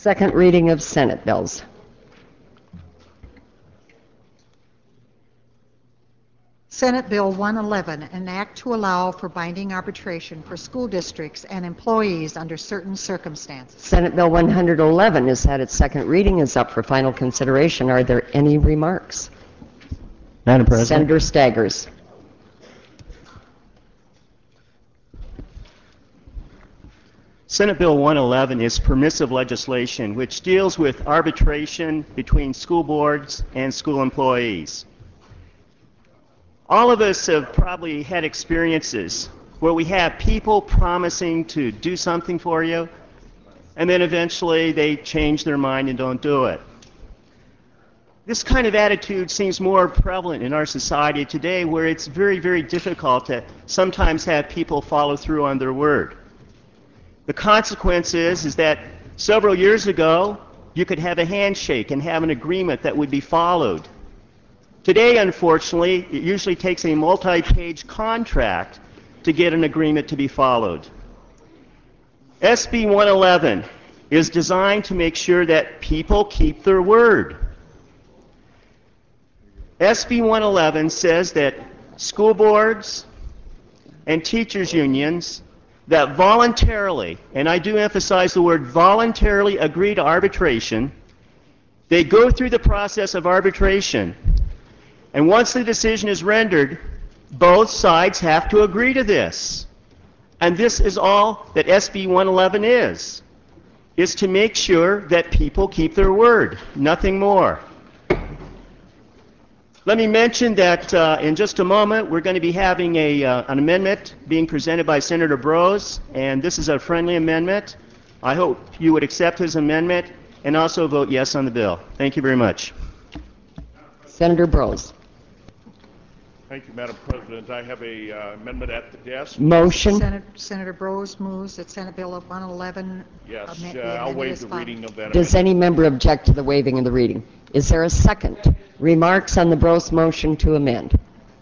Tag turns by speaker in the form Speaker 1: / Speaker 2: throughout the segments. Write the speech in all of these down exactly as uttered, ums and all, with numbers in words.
Speaker 1: Second reading of Senate bills.
Speaker 2: Senate Bill one eleven, an act to allow for binding arbitration for school districts and employees under certain circumstances.
Speaker 1: Senate Bill one eleven has had its second reading, is up for final consideration. Are there any remarks?
Speaker 3: Madam President.
Speaker 1: Senator Staggers.
Speaker 4: Senate Bill one eleven is permissive legislation which deals with arbitration between school boards and school employees. All of us have probably had experiences where we have people promising to do something for you, and then eventually they change their mind and don't do it. This kind of attitude seems more prevalent in our society today, where it's very, very difficult to sometimes have people follow through on their word. The consequence is, is that several years ago, you could have a handshake and have an agreement that would be followed. Today, unfortunately, it usually takes a multi-page contract to get an agreement to be followed. S B one eleven is designed to make sure that people keep their word. S B one eleven says that school boards and teachers' unions that voluntarily, and I do emphasize the word voluntarily, agree to arbitration, they go through the process of arbitration. And once the decision is rendered, both sides have to agree to this. And this is all that S B one eleven is, is to make sure that people keep their word, nothing more. Let me mention that uh, in just a moment we're going to be having a, uh, an amendment being presented by Senator Brose, and this is a friendly amendment. I hope you would accept his amendment and also vote yes on the bill. Thank you very much.
Speaker 1: Senator Brose.
Speaker 5: Thank you, Madam President. I have a uh, amendment at the desk.
Speaker 1: Motion.
Speaker 2: Senator, Senator Brose moves that Senate Bill one eleven.
Speaker 5: Yes,
Speaker 2: amend,
Speaker 5: uh, I'll waive the
Speaker 2: final.
Speaker 5: reading of that
Speaker 1: Does
Speaker 5: amendment.
Speaker 1: any member object to the waiving of the reading? Is there a second? Remarks on the Brose motion to amend?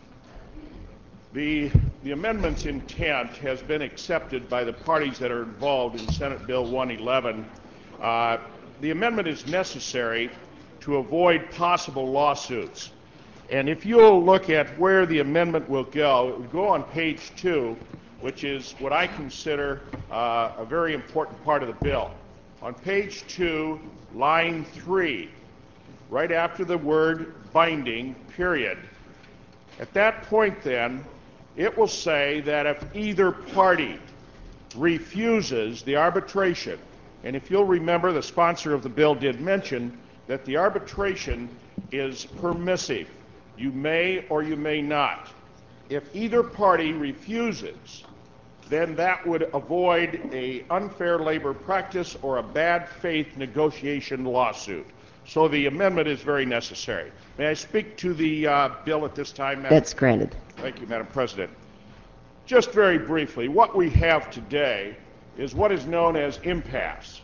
Speaker 5: The, the amendment's intent has been accepted by the parties that are involved in Senate Bill one eleven. Uh, the amendment is necessary to avoid possible lawsuits. And if you'll look at where the amendment will go, it will go on page two, which is what I consider uh, a very important part of the bill. On page two, line three, right after the word binding, period. At that point then, it will say that if either party refuses the arbitration, and if you'll remember, the sponsor of the bill did mention that the arbitration is permissive. You may or you may not. If either party refuses, then that would avoid an unfair labor practice or a bad faith negotiation lawsuit. So the amendment is very necessary. May I speak to the uh, bill at this time, Madam?
Speaker 1: That's granted.
Speaker 5: Thank you, Madam President. Just very briefly, what we have today is what is known as impasse.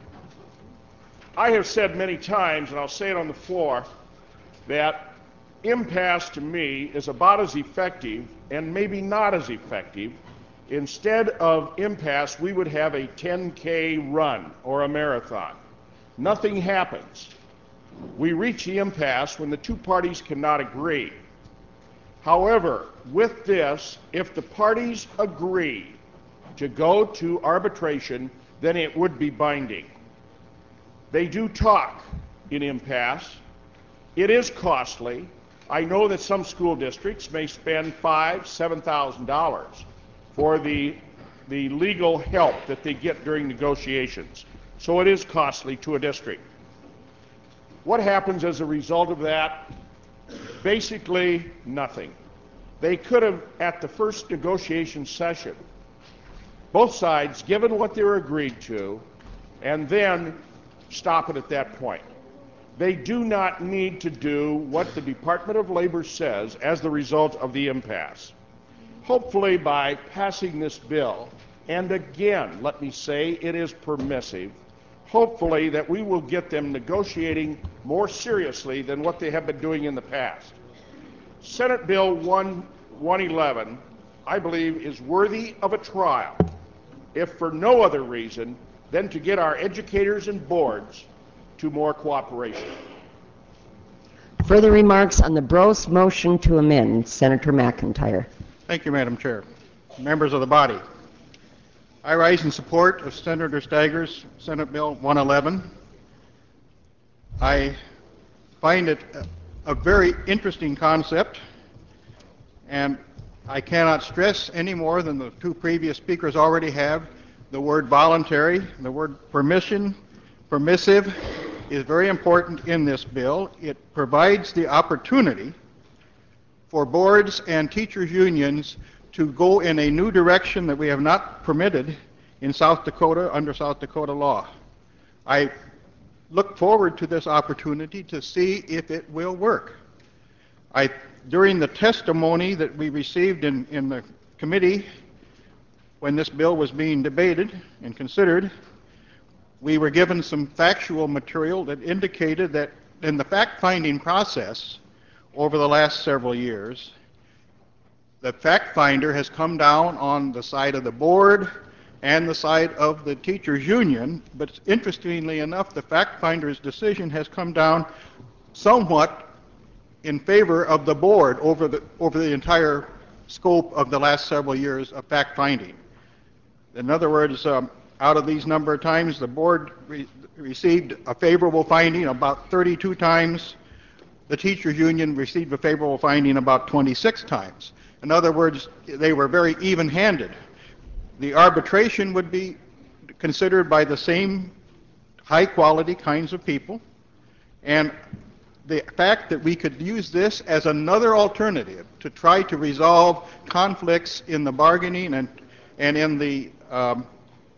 Speaker 5: I have said many times, and I'll say it on the floor, that impasse to me is about as effective and maybe not as effective. Instead of impasse, we would have a ten K run or a marathon. Nothing happens. We reach the impasse when the two parties cannot agree. However, with this, if the parties agree to go to arbitration, then it would be binding. They do talk in impasse. It is costly. I know that some school districts may spend five, seven thousand dollars for the the legal help that they get during negotiations. So it is costly to a district. What happens as a result of that? Basically, nothing. They could have, at the first negotiation session, both sides given what they were agreed to, and then stop it at that point. They do not need to do what the Department of Labor says as the result of the impasse. Hopefully, by passing this bill, and again, let me say it is permissive, hopefully that we will get them negotiating more seriously than what they have been doing in the past. Senate Bill one eleven, I believe, is worthy of a trial, if for no other reason than to get our educators and boards to more cooperation.
Speaker 1: Further remarks on the Bros motion to amend. Senator McIntyre.
Speaker 6: Thank you, Madam Chair. Members of the body, I rise in support of Senator Steiger's Senate Bill one eleven. I find it a, a very interesting concept, and I cannot stress any more than the two previous speakers already have. The word voluntary, the word permission, permissive is very important in this bill. It provides the opportunity for boards and teachers' unions to go in a new direction that we have not permitted in South Dakota under South Dakota law. I look forward to this opportunity to see if it will work. I, during the testimony that we received in, in the committee when this bill was being debated and considered, we were given some factual material that indicated that in the fact-finding process over the last several years, the fact finder has come down on the side of the board and the side of the teachers union, but interestingly enough, the fact finder's decision has come down somewhat in favor of the board over the over the entire scope of the last several years of fact finding. In other words, um, out of these number of times, the board re received a favorable finding about thirty-two times. The teachers union received a favorable finding about twenty-six times. In other words, they were very even-handed. The arbitration would be considered by the same high-quality kinds of people, and the fact that we could use this as another alternative to try to resolve conflicts in the bargaining and, and in the, um,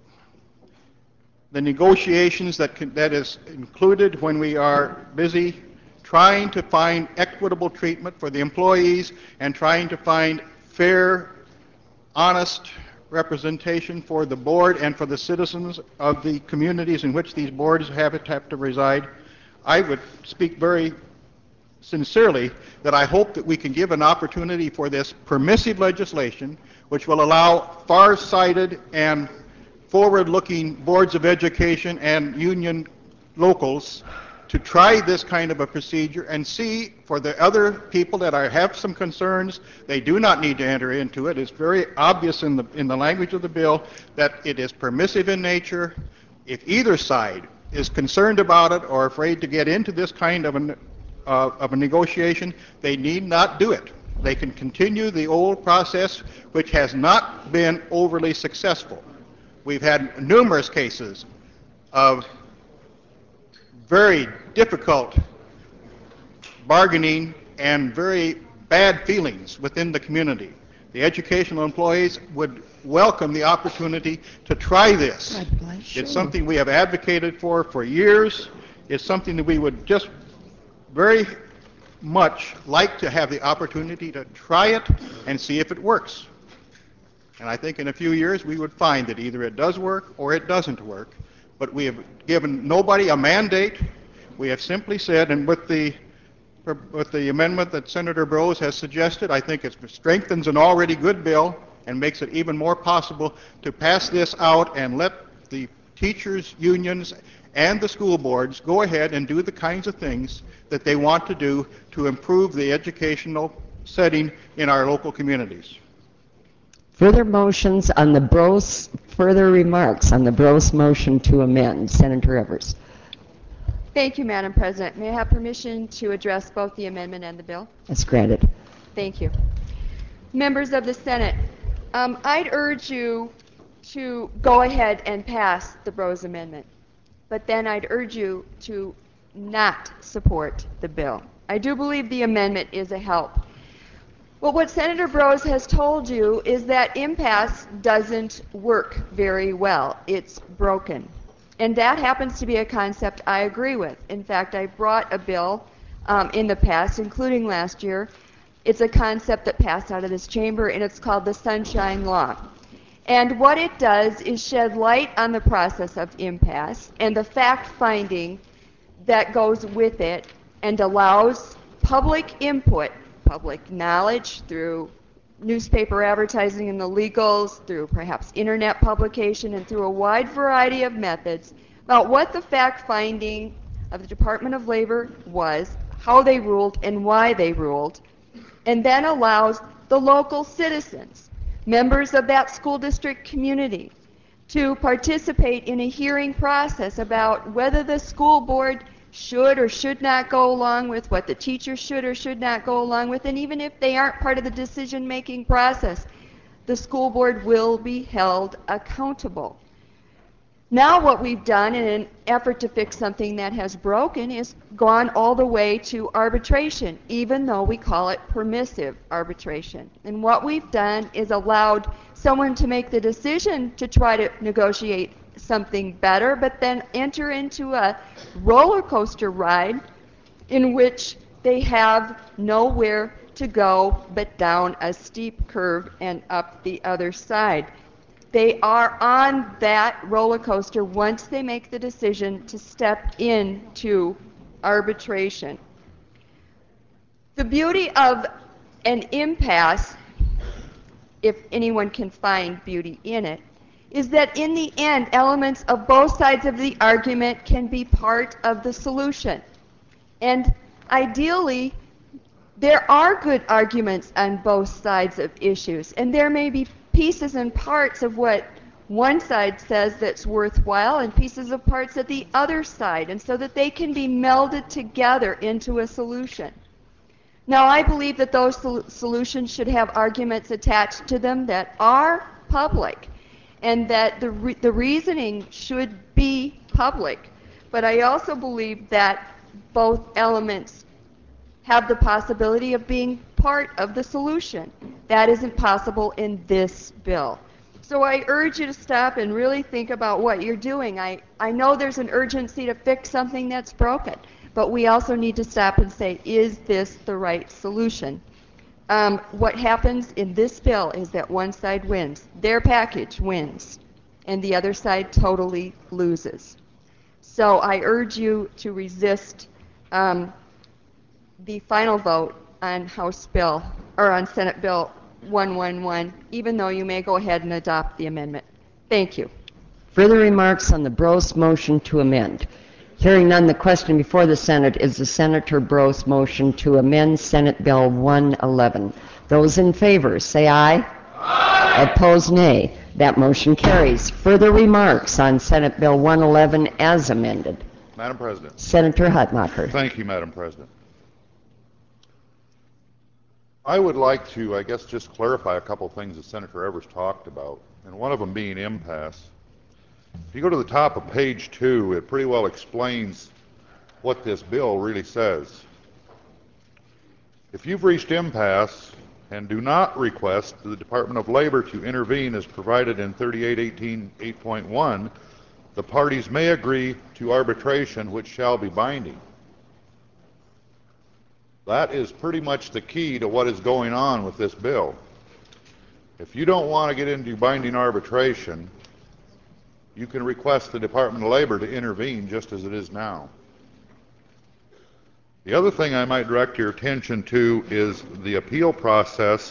Speaker 6: the negotiations that, can, that is included when we are busy trying to find equitable treatment for the employees and trying to find fair, honest representation for the board and for the citizens of the communities in which these boards have, have to reside. I would speak very sincerely that I hope that we can give an opportunity for this permissive legislation which will allow far-sighted and forward-looking boards of education and union locals to try this kind of a procedure and see for the other people that are, have some concerns, they do not need to enter into it. It's very obvious in the, in the language of the bill that it is permissive in nature. If either side is concerned about it or afraid to get into this kind of, an, uh, of a negotiation, they need not do it. They can continue the old process, which has not been overly successful. We've had numerous cases of very difficult bargaining and very bad feelings within the community. The educational employees would welcome the opportunity to try this. It's something we have advocated for for years. It's something that we would just very much like to have the opportunity to try it and see if it works. And I think in a few years we would find that either it does work or it doesn't work. But we have given nobody a mandate. We have simply said, and with the with the amendment that Senator Bros has suggested, I think it strengthens an already good bill and makes it even more possible to pass this out and let the teachers' unions and the school boards go ahead and do the kinds of things that they want to do to improve the educational setting in our local communities.
Speaker 1: Further motions on the Bros, further remarks on the Bros motion to amend. Senator Evers.
Speaker 7: Thank you, Madam President. May I have permission to address both the amendment and the bill?
Speaker 1: That's granted.
Speaker 7: Thank you. Members of the Senate, um, I'd urge you to go ahead and pass the Bros amendment, but then I'd urge you to not support the bill. I do believe the amendment is a help. Well, what Senator Bros has told you is that impasse doesn't work very well. It's broken. And that happens to be a concept I agree with. In fact, I brought a bill um, in the past, including last year. It's a concept that passed out of this chamber, and it's called the Sunshine Law. And what it does is shed light on the process of impasse and the fact-finding that goes with it and allows public input, public knowledge through newspaper advertising and the legals, through perhaps internet publication, and through a wide variety of methods about what the fact-finding of the Department of Labor was, how they ruled, and why they ruled, and then allows the local citizens, members of that school district community, to participate in a hearing process about whether the school board should or should not go along with, what the teachers should or should not go along with, and even if they aren't part of the decision-making process, the school board will be held accountable. Now what we've done in an effort to fix something that has broken is gone all the way to arbitration, even though we call it permissive arbitration. And what we've done is allowed someone to make the decision to try to negotiate something better, but then enter into a roller coaster ride in which they have nowhere to go but down a steep curve and up the other side. They are on that roller coaster once they make the decision to step into arbitration. The beauty of an impasse, if anyone can find beauty in it, is that in the end, elements of both sides of the argument can be part of the solution. And ideally, there are good arguments on both sides of issues, and there may be pieces and parts of what one side says that's worthwhile and pieces of parts of the other side, and so that they can be melded together into a solution. Now, I believe that those sol- solutions should have arguments attached to them that are public, and that the, re- the reasoning should be public. But I also believe that both elements have the possibility of being part of the solution. That isn't possible in this bill. So I urge you to stop and really think about what you're doing. I, I know there's an urgency to fix something that's broken, but we also need to stop and say, is this the right solution? Um, what happens in this bill is that one side wins. Their package wins, and the other side totally loses. So I urge you to resist um, the final vote on House Bill, or on Senate Bill one eleven, even though you may go ahead and adopt the amendment. Thank you.
Speaker 1: Further remarks on the Bros motion to amend? Hearing none, the question before the Senate is the Senator Bros motion to amend Senate Bill one eleven. Those in favor, say aye. Aye. Opposed, nay. That motion carries. Further remarks on Senate Bill one eleven as amended?
Speaker 8: Madam President.
Speaker 1: Senator Hutmacher.
Speaker 8: Thank you, Madam President. I would like to, I guess, just clarify a couple things that Senator Evers talked about, and one of them being impasse. If you go to the top of page two, it pretty well explains what this bill really says. If you've reached impasse and do not request the Department of Labor to intervene as provided in thirty-eight eighteen eight point one, the parties may agree to arbitration, which shall be binding. That is pretty much the key to what is going on with this bill. If you don't want to get into binding arbitration, you can request the Department of Labor to intervene just as it is now. The other thing I might direct your attention to is the appeal process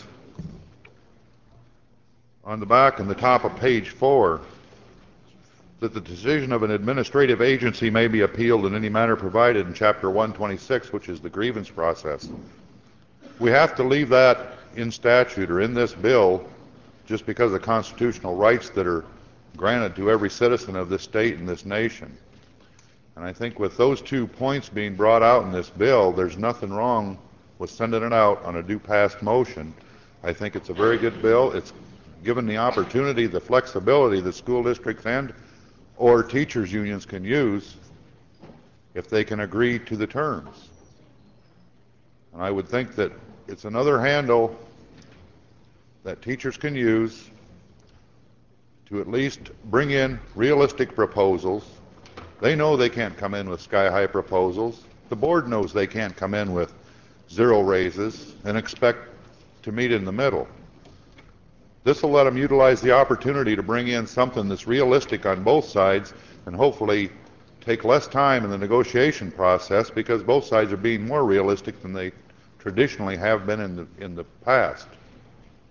Speaker 8: on the back and the top of page four, that the decision of an administrative agency may be appealed in any manner provided in Chapter one twenty-six, which is the grievance process. We have to leave that in statute or in this bill just because of constitutional rights that are granted to every citizen of this state and this nation. And I think with those two points being brought out in this bill, there's nothing wrong with sending it out on a due passed motion. I think it's a very good bill. It's given the opportunity, the flexibility that school districts and or teachers unions can use if they can agree to the terms. And I would think that it's another handle that teachers can use to at least bring in realistic proposals. They know they can't come in with sky-high proposals. The board knows they can't come in with zero raises and expect to meet in the middle. This will let them utilize the opportunity to bring in something that's realistic on both sides and hopefully take less time in the negotiation process because both sides are being more realistic than they traditionally have been in the, in the past.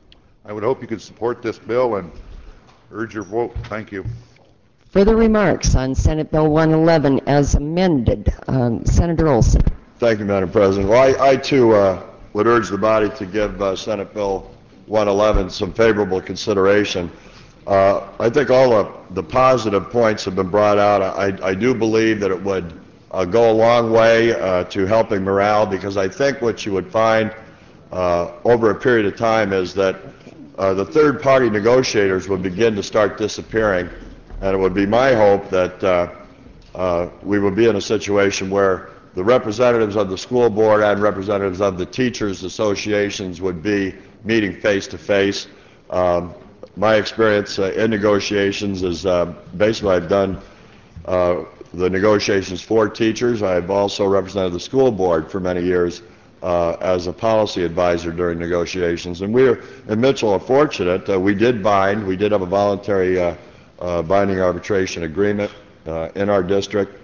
Speaker 8: I would hope you could support this bill and urge your vote. Thank you.
Speaker 1: Further remarks on Senate Bill one eleven as amended. Um, Senator Olson.
Speaker 9: Thank you, Madam President. Well, I, I too uh, would urge the body to give uh, Senate Bill one eleven some favorable consideration. Uh, I think all of the positive points have been brought out. I, I do believe that it would uh, go a long way uh, to helping morale, because I think what you would find uh, over a period of time is that uh, the third-party negotiators would begin to start disappearing, and it would be my hope that uh, uh, we would be in a situation where the representatives of the school board and representatives of the teachers' associations would be meeting face-to-face. Um, my experience uh, in negotiations is uh, basically I've done uh, the negotiations for teachers. I've also represented the school board for many years uh, as a policy advisor during negotiations. And we are, in Mitchell are fortunate. Uh, we did bind. We did have a voluntary uh, uh, binding arbitration agreement uh, in our district.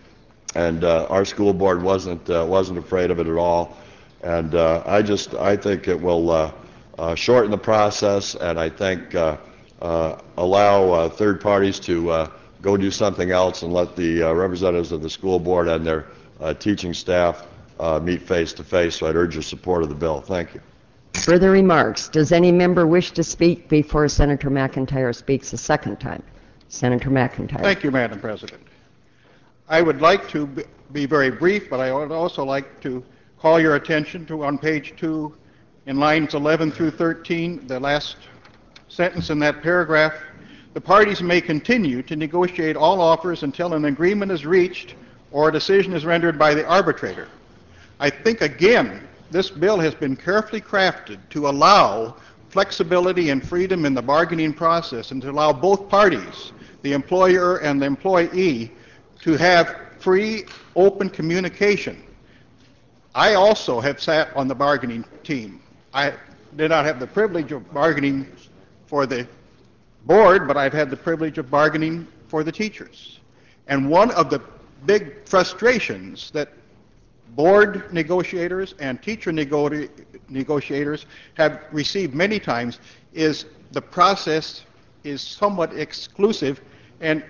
Speaker 9: And uh, our school board wasn't uh, wasn't afraid of it at all, and uh, I just I think it will uh, uh, shorten the process, and I think uh, uh, allow uh, third parties to uh, go do something else and let the uh, representatives of the school board and their uh, teaching staff uh, meet face to face. So I'd urge your support of the bill. Thank you.
Speaker 1: Further remarks. Does any member wish to speak before Senator McIntyre speaks a second time? Senator McIntyre.
Speaker 6: Thank you, Madam President. I would like to be very brief, but I would also like to call your attention to on page two, in lines eleven through thirteen, the last sentence in that paragraph. The parties may continue to negotiate all offers until an agreement is reached or a decision is rendered by the arbitrator. I think, again, this bill has been carefully crafted to allow flexibility and freedom in the bargaining process and to allow both parties, the employer and the employee, to have free, open communication. I also have sat on the bargaining team. I did not have the privilege of bargaining for the board, but I've had the privilege of bargaining for the teachers. And one of the big frustrations that board negotiators and teacher nego negotiators have received many times is the process is somewhat exclusive, and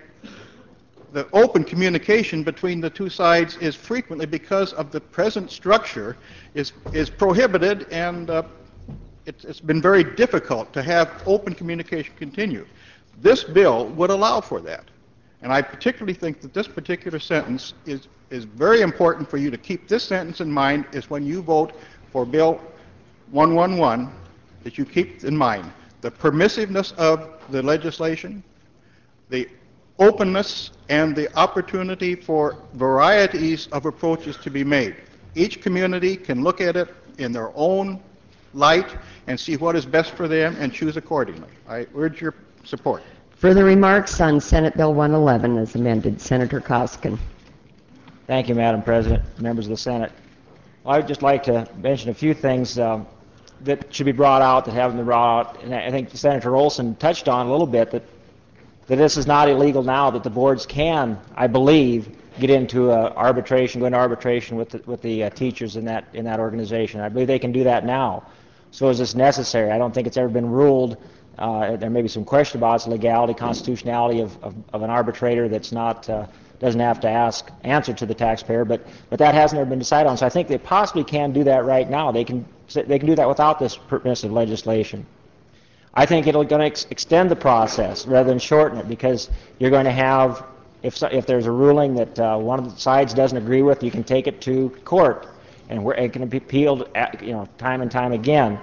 Speaker 6: the open communication between the two sides is frequently, because of the present structure, is, is prohibited, and uh, it's, it's been very difficult to have open communication continue. This bill would allow for that. And I particularly think that this particular sentence is, is very important for you to keep this sentence in mind, is when you vote for Bill one eleven, that you keep in mind the permissiveness of the legislation, the openness, and the opportunity for varieties of approaches to be made. Each community can look at it in their own light and see what is best for them and choose accordingly. I urge your support.
Speaker 1: Further remarks on Senate Bill one eleven as amended. Senator Koskin.
Speaker 3: Thank you, Madam President, members of the Senate. Well, I would just like to mention a few things um, that should be brought out that haven't been brought out, and I think Senator Olson touched on a little bit that that this is not illegal now, that the boards can, I believe, get into uh, arbitration, go into arbitration with the, with the uh, teachers in that in that organization. I believe they can do that now. So is this necessary? I don't think it's ever been ruled. Uh, there may be some question about its legality, constitutionality of, of, of an arbitrator that's not uh, doesn't have to ask answer to the taxpayer, but but that hasn't ever been decided on. So I think they possibly can do that right now. They can they can do that without this permissive legislation. I think it'll going to ex extend the process rather than shorten it, because you're going to have, if so, if there's a ruling that uh, one of the sides doesn't agree with, you can take it to court, and we're, it can be appealed, at, you know, time and time again.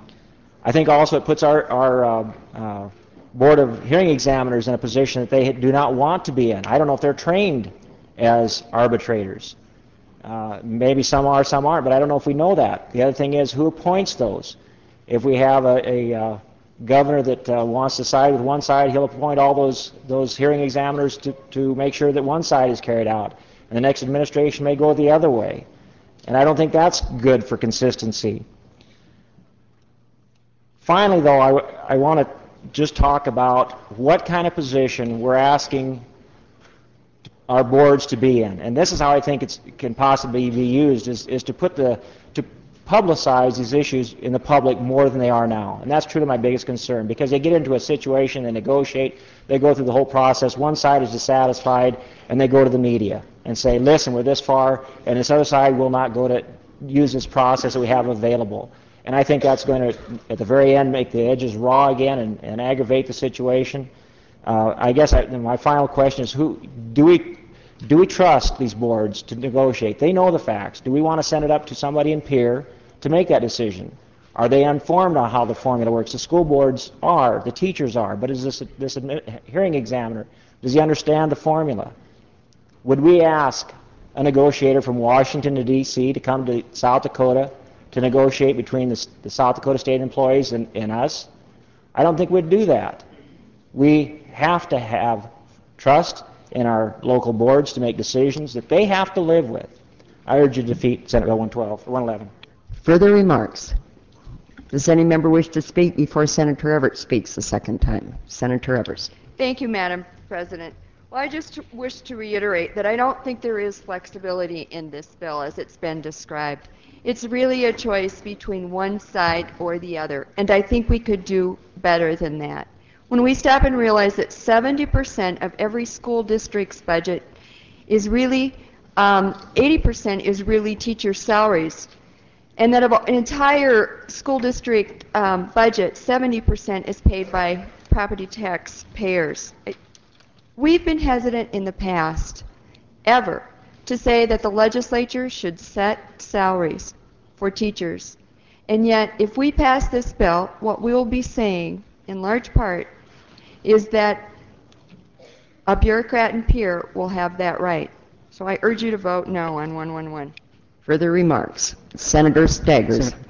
Speaker 3: I think also it puts our, our uh, uh, Board of Hearing Examiners in a position that they do not want to be in. I don't know if they're trained as arbitrators. Uh, maybe some are, some aren't, but I don't know if we know that. The other thing is, who appoints those? If we have a, a uh, governor that uh, wants to side with one side, he'll appoint all those those hearing examiners to, to make sure that one side is carried out. And the next administration may go the other way. And I don't think that's good for consistency. Finally, though, I, I want to just talk about what kind of position we're asking our boards to be in. And this is how I think it can possibly be used, is, is to put the, to publicize these issues in the public more than they are now. And that's truly my biggest concern, because they get into a situation, they negotiate, they go through the whole process, one side is dissatisfied, and they go to the media and say, listen, we're this far, and this other side will not go to use this process that we have available. And I think that's going to, at the very end, make the edges raw again and, and aggravate the situation. Uh, I guess I, my final question is, who do we do we trust these boards to negotiate? They know the facts. Do we want to send it up to somebody in peer to make that decision? Are they informed on how the formula works? The school boards are, the teachers are, but is this this hearing examiner, does he understand the formula? Would we ask a negotiator from Washington to D C to come to South Dakota to negotiate between the, the South Dakota state employees and, and us? I don't think we'd do that. We have to have trust in our local boards to make decisions that they have to live with. I urge you to defeat Senate Bill one twelve, or one eleven.
Speaker 1: Further remarks? Does any member wish to speak before Senator Everett speaks the second time? Senator Everett.
Speaker 7: Thank you, Madam President. Well, I just wish to reiterate that I don't think there is flexibility in this bill as it's been described. It's really a choice between one side or the other, and I think we could do better than that. When we stop and realize that seventy percent of every school district's budget is really, um, eighty percent is really teacher salaries, and that of an entire school district um, budget, seventy percent is paid by property tax payers. We've been hesitant in the past, ever, to say that the legislature should set salaries for teachers. And yet, if we pass this bill, what we will be saying, in large part, is that a bureaucrat and peer will have that right. So I urge you to vote no on one eleven.
Speaker 1: Further remarks? Senator Staggers.
Speaker 4: Sen-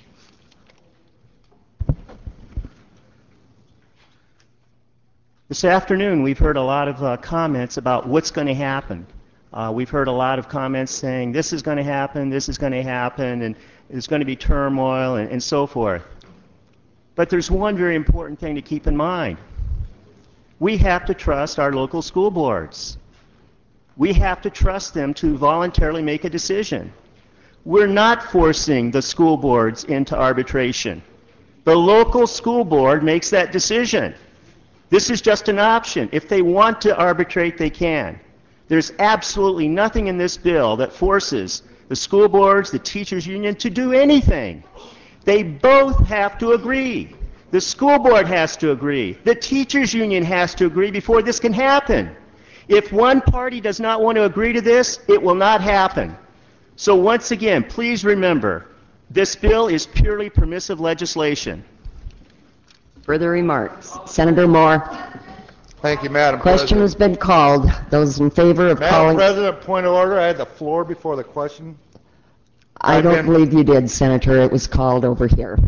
Speaker 4: This afternoon, we've heard a lot of uh, comments about what's going to happen. Uh, we've heard a lot of comments saying this is going to happen, this is going to happen, and there's going to be turmoil and, and so forth. But there's one very important thing to keep in mind. We have to trust our local school boards. We have to trust them to voluntarily make a decision. We're not forcing the school boards into arbitration. The local school board makes that decision. This is just an option. If they want to arbitrate, they can. There's absolutely nothing in this bill that forces the school boards, the teachers union to do anything. They both have to agree. The school board has to agree. The teachers union has to agree before this can happen. If one party does not want to agree to this, it will not happen. So once again, please remember, this bill is purely permissive legislation.
Speaker 1: Further remarks? Senator Moore.
Speaker 8: Thank you, Madam
Speaker 1: Question
Speaker 8: President.
Speaker 1: has been called. Those in favor of
Speaker 8: Madam
Speaker 1: calling...
Speaker 8: President, point of order. I had the floor before the question.
Speaker 1: I
Speaker 8: I've
Speaker 1: don't
Speaker 8: been-
Speaker 1: believe you did, Senator. It was called over here.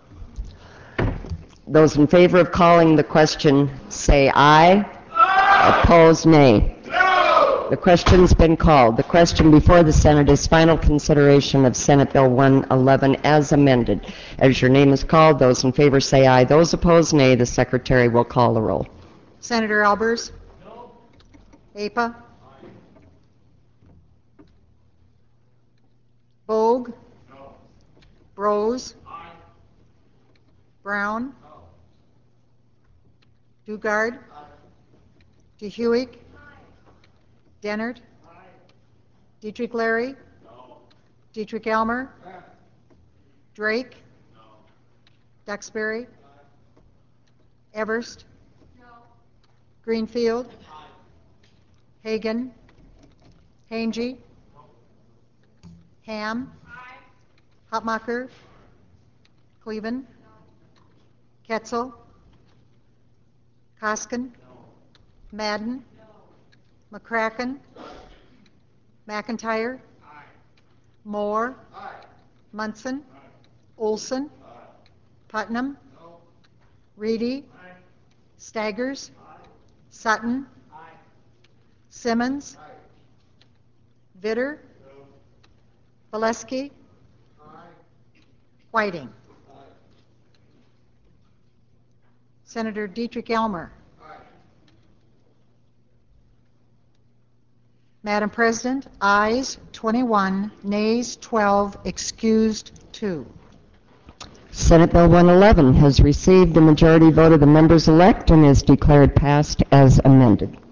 Speaker 1: Those in favor of calling the question say aye. Aye. Opposed, nay. No. The question's been called. The question before the Senate is final consideration of Senate Bill one eleven as amended. As your name is called, those in favor say aye. Those opposed, nay. The Secretary will call the roll.
Speaker 2: Senator Albers? No. A P A? Aye. Bogue? No. Brose? Aye. Brown? No. Dugard? Aye. DeHuig? Aye. Dennert? Aye. Dietrich Larry? No. Dietrich Elmer? Aye. Drake? No. Duxbury? Aye. Everst? No. Greenfield? Aye. Hagan? Hangy? No. Ham? Aye. Hotmacher? Cleven? No. Ketzel? Koskin? No. Madden? No. McCracken? Aye. McIntyre? Aye. Moore? Aye. Munson? Aye. Olson? Aye. Putnam? No. Reedy? Aye. Staggers? Aye. Sutton? Aye. Simmons? Aye. Vitter? No. Valesky? Aye. Whiting? Aye. Senator Dietrich Elmer? Aye. Madam President, ayes twenty-one, nays twelve, excused two.
Speaker 1: Senate Bill one eleven has received the majority vote of the members elect and is declared passed as amended.